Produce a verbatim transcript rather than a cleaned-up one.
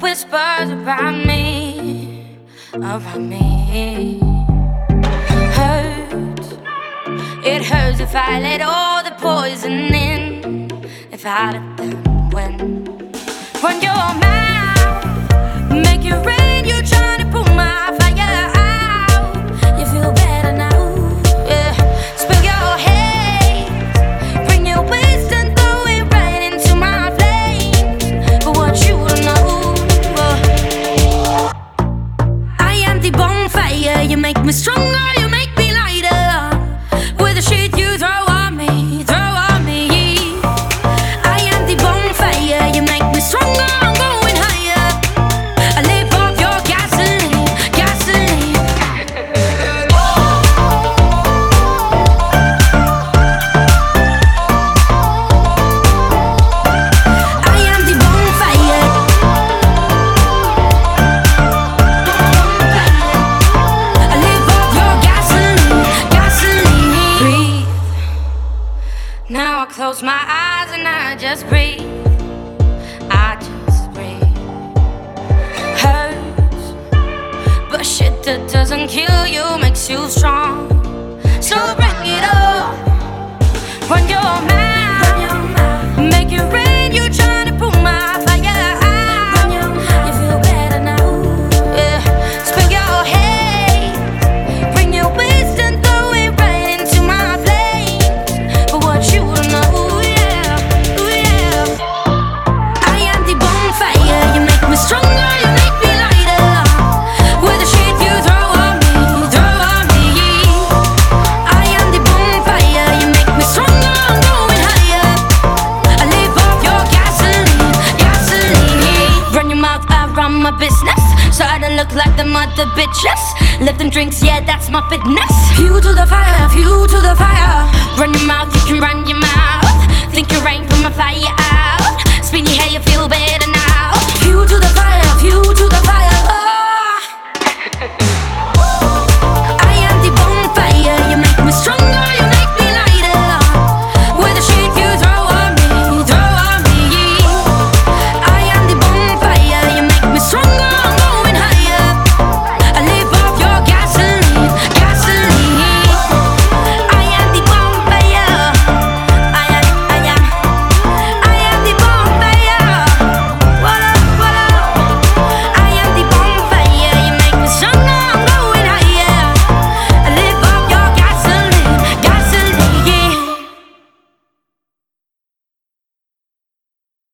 whispers around me, around me. Hurts, it hurts if I let all the poison in. If I let them win. Run your mouth, make it rain. You're trying to pull my fire out. You feel better now, yeah. Spill your hate, bring your waste and throw it right into my flames. But what you don't know, uh, I am the bonfire. You make me stronger, you make me lighter. With the shit you throw on me, throw on me. I am the bonfire. You make me stronger, I'm going higher. I live off your gasoline, gasoline. I am the bonfire. I live off your gasoline, gasoline. Breathe. Now I close my eyes and I just breathe. I just breathe. Hurts, but shit that doesn't kill you makes you strong. So bring it up, run your mouth, make it rain. You're trying to pull my fire out. You feel better now, yeah. Spill your hate, bring your waste and throw it right into my flames. But what you don't know, yeah, ooh, yeah. I am the bonfire. You make me stronger, you make me lighter. With the shit you throw on me, throw on me. I am the bonfire. You make me stronger, I'm going higher. I live off your gasoline, gasoline. Run your mouth around my business, so I don't look like the mother bitches. Lift them drinks, yeah, that's my fitness. Fuel to the fire, fuel to the fire. Run your mouth, you can run your mouth. Think you rain from a fire.